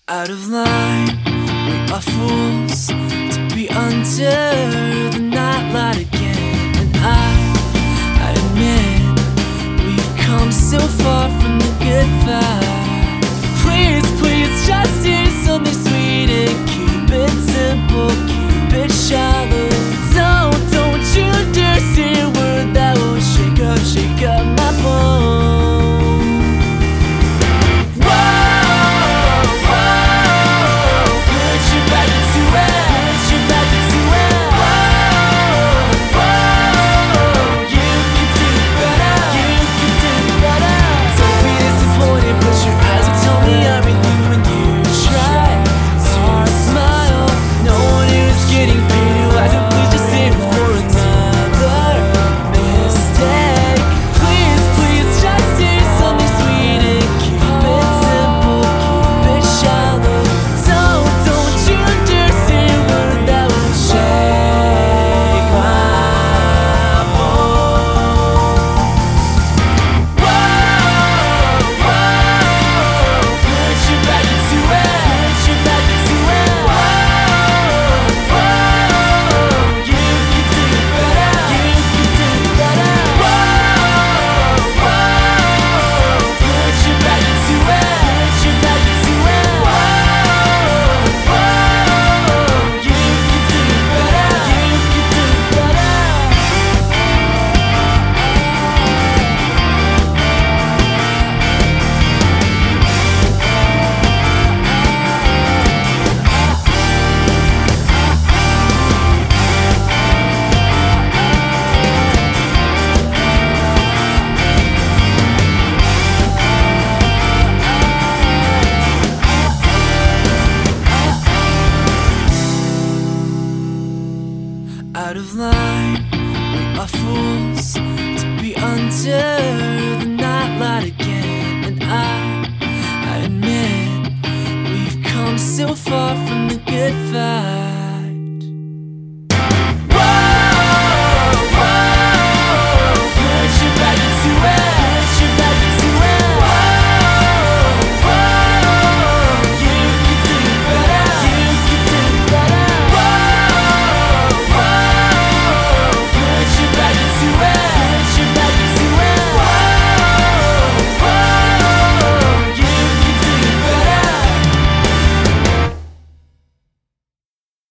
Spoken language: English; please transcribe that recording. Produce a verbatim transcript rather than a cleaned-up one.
Out of line, we are fools to be under the nightlight again. And I, I admit, we've come so far from the good fight. Please, please, just do something sweet and keep it simple, keep it shallow. Don't, don't you dare say a word that will shake up, shake up my bones. Out of line, we are fools to be under